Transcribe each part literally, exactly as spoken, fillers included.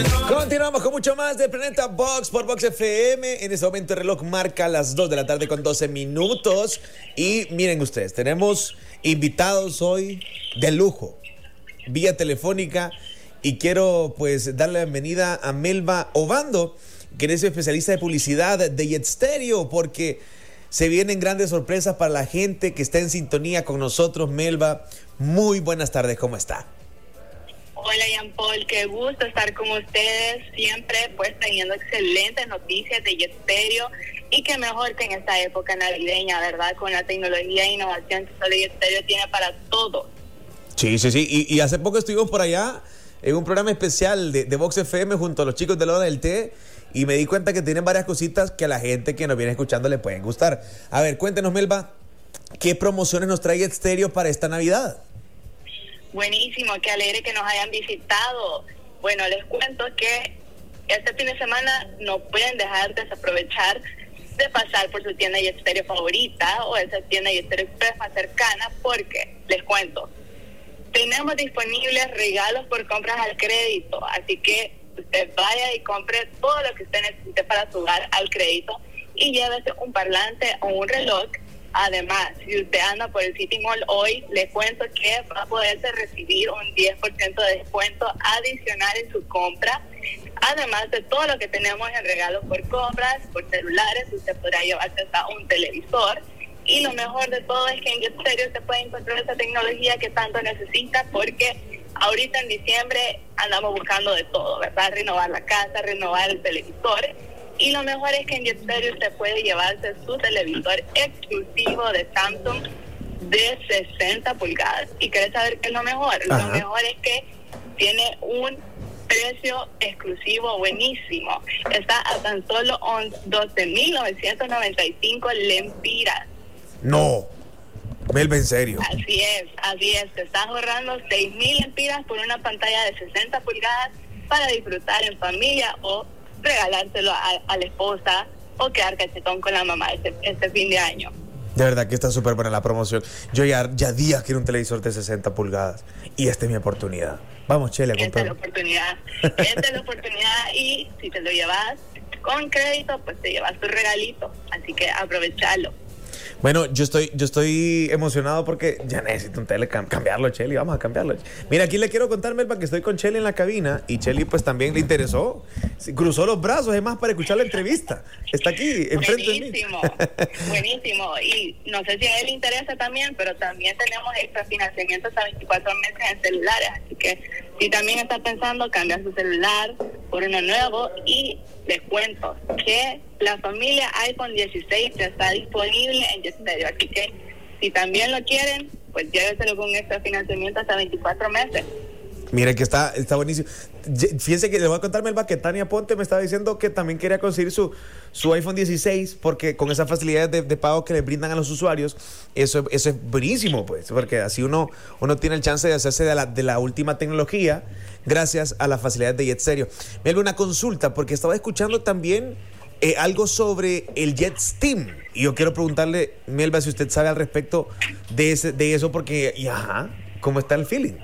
Continuamos con mucho más de Planeta Box por Box F M. En este momento el reloj marca las dos de la tarde con doce minutos. Y miren ustedes, tenemos invitados hoy de lujo, vía telefónica. Y quiero pues darle la bienvenida a Melba Obando, que es especialista de publicidad de Jet Stereo, porque se vienen grandes sorpresas para la gente que está en sintonía con nosotros. Melba, muy buenas tardes, ¿cómo está? Hola, Jean Paul, qué gusto estar con ustedes, siempre pues teniendo excelentes noticias de Jet Stereo, y qué mejor que en esta época navideña, ¿verdad? Con la tecnología e innovación que solo Jet Stereo tiene para todo. Sí, sí, sí, y, y hace poco estuvimos por allá en un programa especial de, de Box F M junto a los chicos de la hora del té, y me di cuenta que tienen varias cositas que a la gente que nos viene escuchando le pueden gustar. A ver, cuéntenos, Melba, ¿qué promociones nos trae Jet Stereo para esta Navidad? Buenísimo, qué alegre que nos hayan visitado. Bueno, les cuento que este fin de semana no pueden dejar de desaprovechar de pasar por su tienda Jet Stereo favorita o esa tienda Jet Stereo Express más cercana, porque les cuento, tenemos disponibles regalos por compras al crédito, así que usted vaya y compre todo lo que usted necesite para su hogar al crédito y llévese un parlante o un reloj. Además, si usted anda por el City Mall hoy, le cuento que va a poderse recibir un diez por ciento de descuento adicional en su compra. Además de todo lo que tenemos en regalos por compras, por celulares, usted podrá llevarse hasta un televisor. Y lo mejor de todo es que en Jet Stereo se puede encontrar esa tecnología que tanto necesita, porque ahorita en diciembre andamos buscando de todo, ¿verdad? Renovar la casa, renovar el televisor. Y lo mejor es que en Jet Stereo usted puede llevarse su televisor exclusivo de Samsung de sesenta pulgadas. ¿Y querés saber qué es lo mejor? Ajá. Lo mejor es que tiene un precio exclusivo buenísimo. Está a tan solo doce mil novecientos noventa y cinco lempiras. No, Melba, en serio. Así es, así es. Te estás ahorrando seis mil lempiras por una pantalla de sesenta pulgadas para disfrutar en familia o regalárselo a, a la esposa o quedar cachetón con la mamá este, este fin de año. De verdad que está súper buena la promoción. Yo ya, ya días quiero un televisor de sesenta pulgadas y esta es mi oportunidad. Vamos, Chele, a comprar. Esta es la oportunidad. Esta es la oportunidad, y si te lo llevas con crédito, pues te llevas tu regalito. Así que aprovechalo. Bueno, yo estoy, yo estoy emocionado porque ya necesito un tele, cambiarlo, Cheli, vamos a cambiarlo. Mira, aquí le quiero contar, Melba, que estoy con Cheli en la cabina y Cheli pues también le interesó, cruzó los brazos, es más, para escuchar la entrevista. Está aquí, enfrente de mí. Buenísimo, buenísimo. Y no sé si a él le interesa también, pero también tenemos extra financiamiento hasta veinticuatro meses en celulares, así que si también está pensando cambiar su celular por uno nuevo, y les cuento que la familia iPhone dieciséis ya está disponible en Jet Stereo, así que si también lo quieren, pues lléveselo con extra financiamiento hasta veinticuatro meses. Mire que está, está buenísimo. Fíjense que le voy a contar, Melba, que Tania Ponte me estaba diciendo que también quería conseguir su, su iPhone dieciséis, porque con esas facilidades de, de pago que le brindan a los usuarios, eso, eso es buenísimo, pues, porque así uno, uno tiene el chance de hacerse de la, de la última tecnología gracias a las facilidades de Jet Stereo. Melba, una consulta, porque estaba escuchando también eh, algo sobre el Jet Steam, y yo quiero preguntarle, Melba, si usted sabe al respecto de, ese, de eso, porque, y ajá, ¿cómo está el feeling?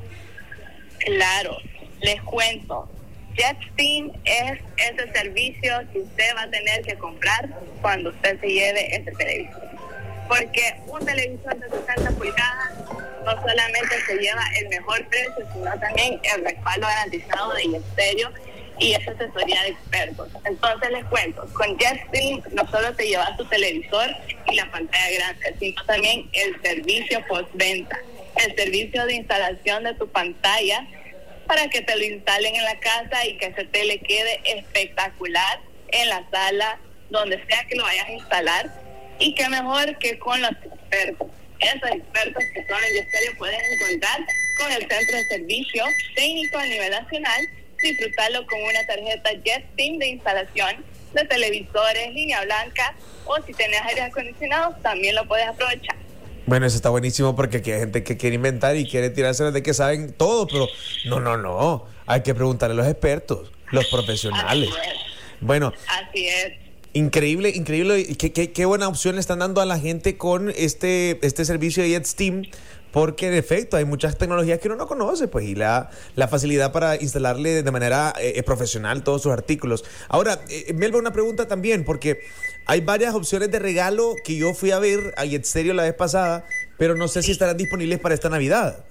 Claro, les cuento. Jet Steam es ese servicio que usted va a tener que comprar cuando usted se lleve ese televisor. Porque un televisor de sesenta pulgadas no solamente se lleva el mejor precio, sino también el respaldo garantizado de Jet Stereo y esa asesoría de expertos. Entonces les cuento, con Jet Steam no solo te llevas tu televisor y la pantalla grande, sino también el servicio postventa. El servicio de instalación de tu pantalla para que te lo instalen en la casa y que ese tele quede espectacular en la sala, donde sea que lo vayas a instalar. Y qué mejor que con los expertos. Esos expertos que son en Jet Stereo puedes encontrar con el centro de servicio técnico a nivel nacional, disfrutarlo con una tarjeta Jet Steam de instalación de televisores, línea blanca, o si tenés aire acondicionado, también lo puedes aprovechar. Bueno, eso está buenísimo, porque aquí hay gente que quiere inventar y quiere tirarse de que saben todo, pero no, no, no. Hay que preguntarle a los expertos, los profesionales. Así es. Bueno. Así es. Increíble, increíble. Qué, qué, qué buena opción le están dando a la gente con este, este servicio de Jet Steam, porque en efecto hay muchas tecnologías que uno no conoce, pues, y la, la facilidad para instalarle de manera eh, profesional todos sus artículos. Ahora, eh, Melba, una pregunta también, porque hay varias opciones de regalo que yo fui a ver a Jet Stereo la vez pasada, pero no sé si estarán disponibles para esta Navidad.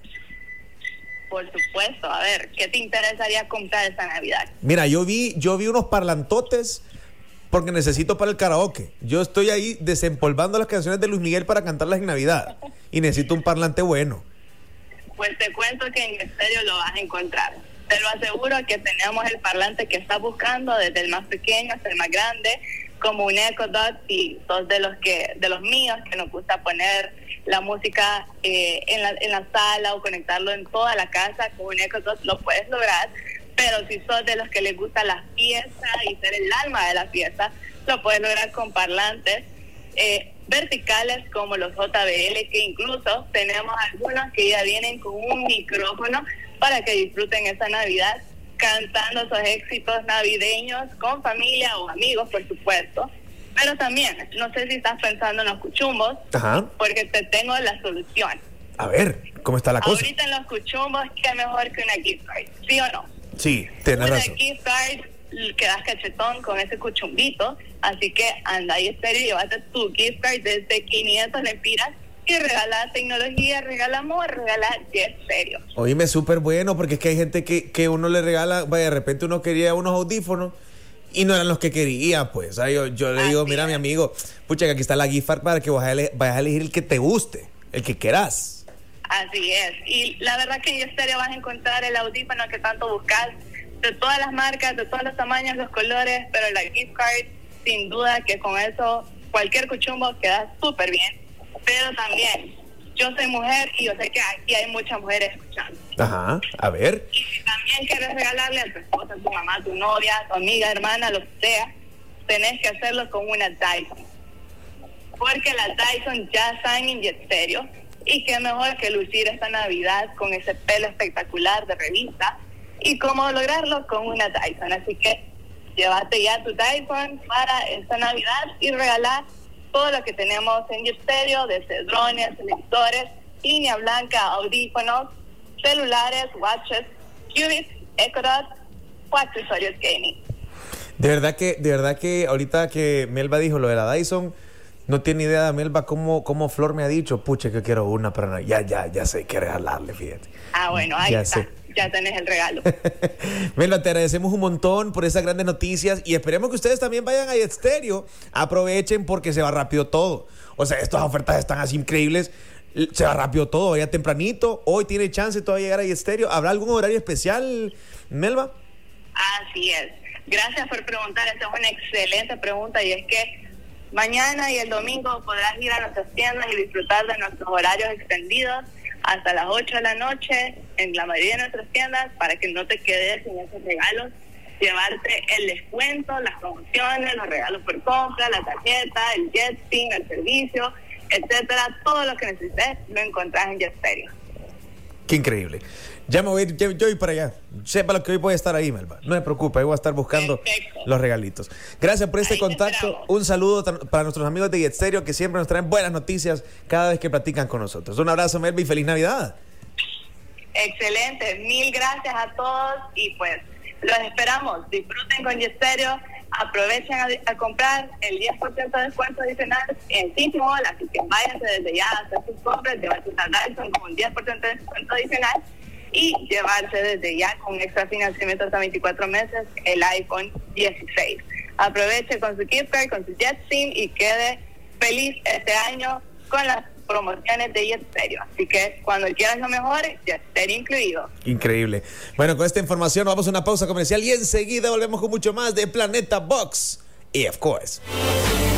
Por supuesto. A ver, ¿qué te interesaría comprar esta Navidad? Mira, yo vi, yo vi unos parlantotes porque necesito para el karaoke. Yo estoy ahí desempolvando las canciones de Luis Miguel para cantarlas en Navidad y necesito un parlante bueno. Pues te cuento que en Jet Stereo lo vas a encontrar. Te lo aseguro que tenemos el parlante que estás buscando, desde el más pequeño hasta el más grande, como un Echo Dot, y dos de los que de los míos que nos gusta poner la música eh, en, la, en la sala o conectarlo en toda la casa. Con un Echo Dot lo puedes lograr, pero si sos de los que les gusta la fiesta y ser el alma de la fiesta, lo puedes lograr con parlantes eh, verticales como los J B L, que incluso tenemos algunos que ya vienen con un micrófono para que disfruten esa Navidad cantando esos éxitos navideños con familia o amigos, por supuesto. Pero también, no sé si estás pensando en los cuchumbos, Ajá. porque te tengo la solución. A ver, ¿cómo está la cosa? Ahorita en los cuchumbos, ¿qué mejor que una gift card? ¿Sí o no? Sí, tienes Una razón. gift card, quedas cachetón con ese cuchumbito, así que anda ahí estéreo y llévate tu gift card desde quinientos lempiras y regala tecnología, regala amor, regala Jet Stereo. Oíme, súper bueno, porque es que hay gente que, que uno le regala, vaya, de repente uno quería unos audífonos y no eran los que quería, pues. O sea, yo, yo le digo, Así mira, es. mi amigo, pucha, que aquí está la gift card para que vayas a, ele- vayas a elegir el que te guste, el que quieras. Así es, y la verdad que en Jet Stereo vas a encontrar el audífono que tanto buscas, de todas las marcas, de todos los tamaños, los colores, pero la gift card, sin duda que con eso cualquier cuchumbo queda súper bien. Pero también, yo soy mujer y yo sé que aquí hay muchas mujeres escuchando. Ajá, a ver. Y si también quieres regalarle a tu esposa, a tu mamá, a tu novia, a tu amiga, hermana, lo que sea, tenés que hacerlo con una Dyson. Porque las Dyson ya están en Jet Stereo. Y qué mejor que lucir esta Navidad con ese pelo espectacular de revista. Y cómo lograrlo con una Dyson. Así que llévate ya tu Dyson para esta Navidad y regalar todo lo que tenemos en Jet Stereo, desde drones, televisores, línea blanca, audífonos, celulares, watches, Qubits, Echo Dot o accesorios gaming. De verdad que, de verdad que ahorita que Melba dijo lo de la Dyson, no tiene idea, Melba, cómo, cómo Flor me ha dicho, pucha, que quiero una para Navidad. Ya, ya, ya sé qué regalarle, fíjate. Ah, bueno, ahí Ya está. sé. Ya tenés el regalo. Melba, te agradecemos un montón por esas grandes noticias y esperemos que ustedes también vayan a Jet Stereo. Aprovechen porque se va rápido todo. O sea, estas ofertas están así increíbles. Se va rápido todo, ya tempranito. Hoy tiene chance todavía de llegar a Jet Stereo. ¿Habrá algún horario especial, Melba? Así es. Gracias por preguntar. Esta es una excelente pregunta y es que mañana y el domingo podrás ir a nuestras tiendas y disfrutar de nuestros horarios extendidos hasta las ocho de la noche en la mayoría de nuestras tiendas para que no te quedes sin esos regalos. Llevarte el descuento, las promociones, los regalos por compra, la tarjeta, el jet sim, el servicio, etcétera. Todo lo que necesites lo encontrás en Jet Stereo. Qué increíble. Ya me voy, yo, yo voy para allá. Sepa lo que hoy voy a estar ahí, Melba. No me preocupe, ahí voy a estar buscando Perfecto. los regalitos. Gracias por este Ahí te contacto. esperamos. Un saludo tan- para nuestros amigos de Jet Stereo que siempre nos traen buenas noticias cada vez que platican con nosotros. Un abrazo, Melba, y feliz Navidad. Excelente, mil gracias a todos y pues los esperamos. Disfruten con Jet Stereo, aprovechen a, a comprar el diez por ciento de descuento adicional en City Mall, así que váyanse desde ya a hacer sus compras, llevarse a Dyson con un diez por ciento de descuento adicional y llevarse desde ya con extra financiamiento hasta veinticuatro meses el iPhone dieciséis. Aproveche con su gift card, con su Jet SIM y quede feliz este año con las promociones de Jet Stereo. Así que cuando quieras lo mejor, Jet Stereo incluido. Increíble. Bueno, con esta información vamos a una pausa comercial y enseguida volvemos con mucho más de Planeta Box. Y of course.